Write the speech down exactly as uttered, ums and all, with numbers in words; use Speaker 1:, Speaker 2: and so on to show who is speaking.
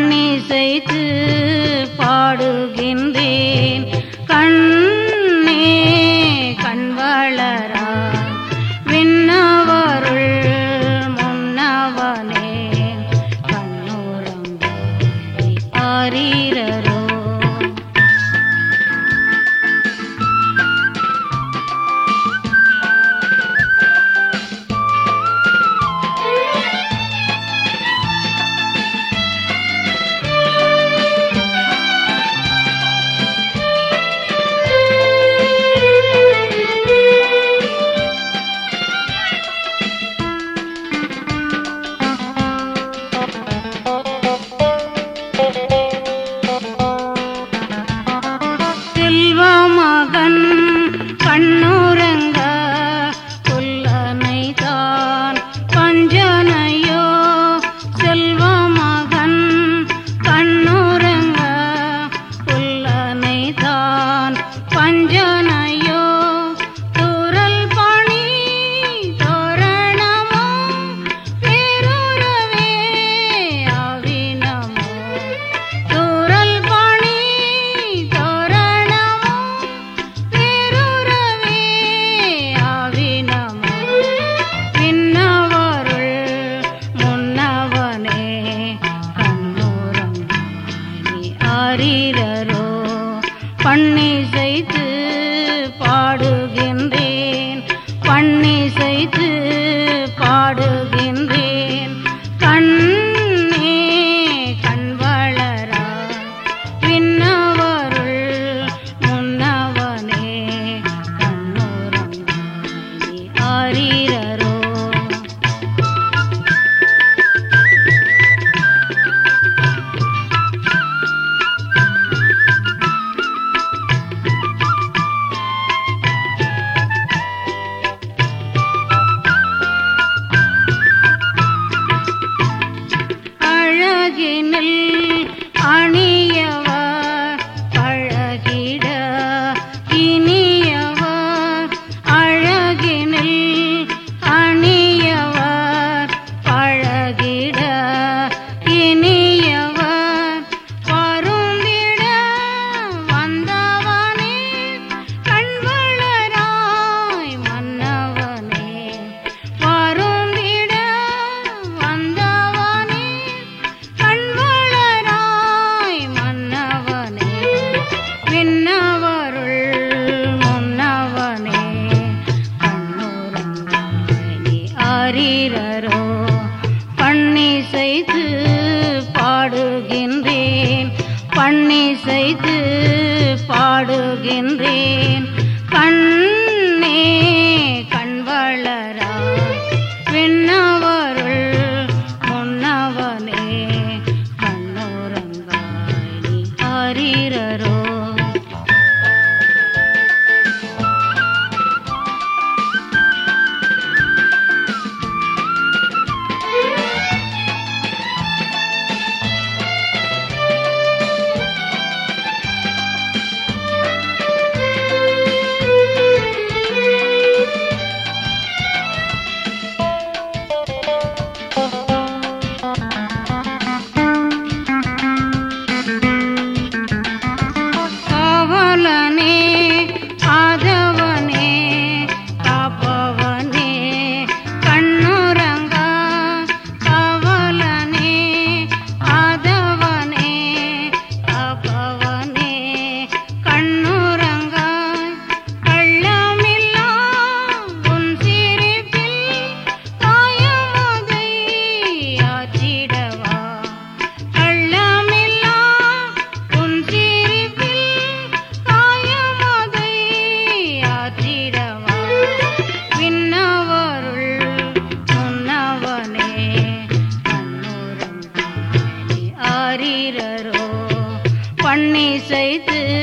Speaker 1: பண்ணிசைத்து பாடுகின்றேன் கண்ணே கண்வளரா விண்ணவருள் முன்னவனே கண்ணுறங்காய் ஆரீரரோ. மகன் கண்ணுறங்க புல்லனைதான் பஞ்சனையோ செல்வ மகன் கண்ணுறங்க புல்லனைதான் பஞ்சனையோ துரல் பணி தோரணமோ பேருறவே ஆவினமோ துரல் பணி தோரணமோ பேருறவே ஆவினமோ விண்ணவருள் முன்னவனே கண்ணுறங்காய் ஆரீரரோ. பண்ணிசைத்து பாடுகின்றேன் பண்ணிசைத்து பாடுகின்றேன் கண்ணே கண்வளரா விண்ணவருள் முன்னவனே கண்ணுறங்காய் ஆரீரரோ. அழகினில் அணியவர் பழகிட இனியவர் அழகினில் அணியவர் பழகிட இனியவர் பருந்திட வந்தவனே கண்வளராய் மன்னவனே பருந்திட வந்தவனே கண்வளராய் மன்னவனே விண்ணவருள் முன்னவனே கண்ணுறங்காய் ஆரீரரோ. பண்ணிசைத்து பாடுகின்றேன் பண்ணிசைத்து பாடுகின்றேன் கண்ணே கண்வளரா விண்ணவருள் முன்னவனே கண்ணுறங்காய் ஆரீரரோ. காவலனே ஆதவனே காப்பவனே கண்ணுறங்கா காவலனே ஆதவனே காப்பவனே கண்ணுறங்கா கள்ளமில்லா உன் சிரிப்பில் காயமதை ஆற்றிடவா கள்ளமில்லா உன் சிரிப்பில் காயமதை ஆற்றிடவா விண்ணவருள் முன்னவனே கண்ணுறங்காய் ஆரீரரோ. பண்ணிசைத்து